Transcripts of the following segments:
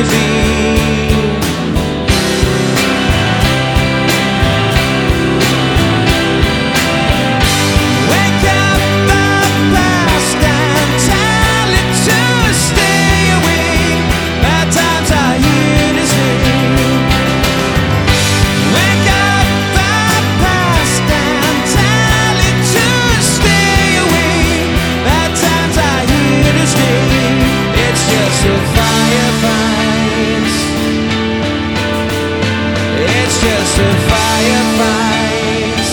to be. Just a firefight.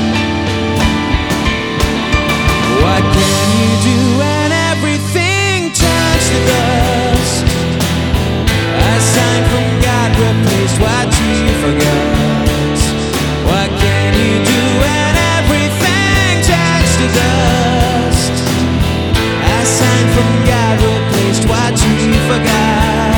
What can you do when everything turns to dust? A sign from God replaced what you forgot. What can you do when everything turns to dust? A sign from God replaced what you forgot.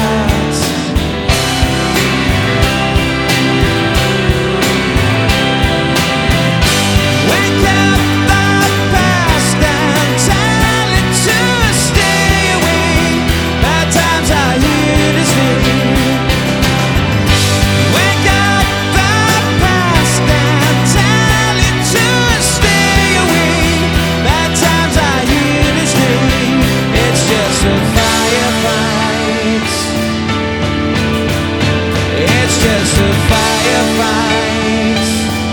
Just a firefight.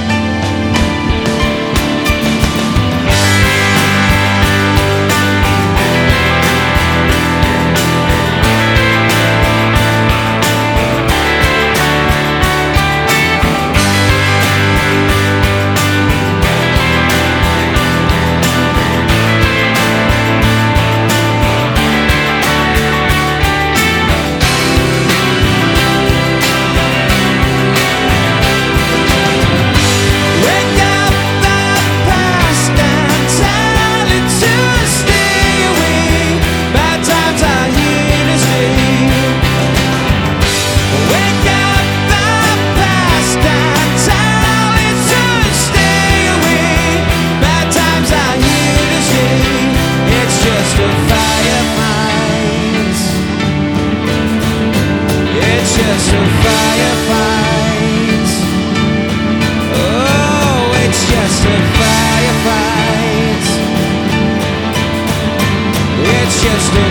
Just a firefight. Oh, it's just a firefight. It's just a